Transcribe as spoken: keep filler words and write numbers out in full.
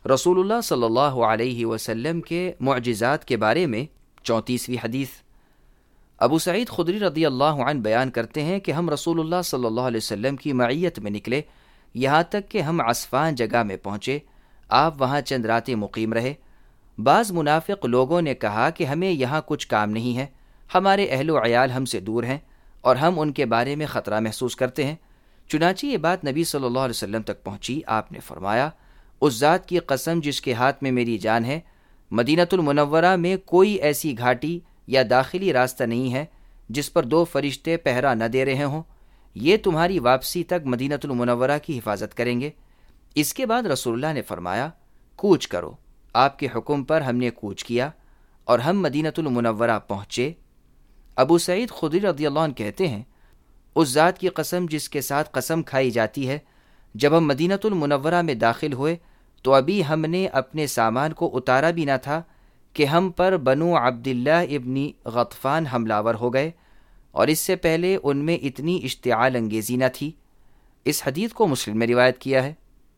رسول اللہ صلی اللہ علیہ وسلم کے معجزات کے بارے میں چونتیسویں حدیث۔ ابو سعید خدری رضی اللہ عنہ بیان کرتے ہیں کہ ہم رسول اللہ صلی اللہ علیہ وسلم کی معیت میں نکلے، یہاں تک کہ ہم عصفان جگہ میں پہنچے۔ آپ وہاں چند راتیں مقیم رہے۔ بعض منافق لوگوں نے کہا کہ ہمیں یہاں کچھ کام نہیں ہے، ہمارے اہل و عیال ہم سے دور ہیں اور ہم ان کے بارے میں خطرہ محسوس کرتے ہیں۔ چنانچہ یہ بات نبی صلی اللہ علیہ وسلم تک پہنچی۔ آپ نے فرمایا، اس ذات کی قسم جس کے ہاتھ میں میری جان ہے، مدینۃ المنورہ میں کوئی ایسی گھاٹی یا داخلی راستہ نہیں ہے جس پر دو فرشتے پہرا نہ دے رہے ہوں، یہ تمہاری واپسی تک مدینۃ المنورہ کی حفاظت کریں گے۔ اس کے بعد رسول اللہ نے فرمایا، کوچ کرو۔ آپ کے حکم پر ہم نے کوچ کیا اور ہم مدینۃ المنورہ پہنچے۔ ابو سعید خدری رضی اللہ عنہ کہتے ہیں، اس ذات کی قسم جس کے ساتھ قسم کھائی جاتی ہے، جب ہم مدینۃ المنورہ میں داخل ہوئے تو ابھی ہم نے اپنے سامان کو اتارا بھی نہ تھا کہ ہم پر بنو عبداللہ ابن غطفان حملہ آور ہو گئے، اور اس سے پہلے ان میں اتنی اشتعال انگیزی نہ تھی۔ اس حدیث کو مسلم میں روایت کیا ہے۔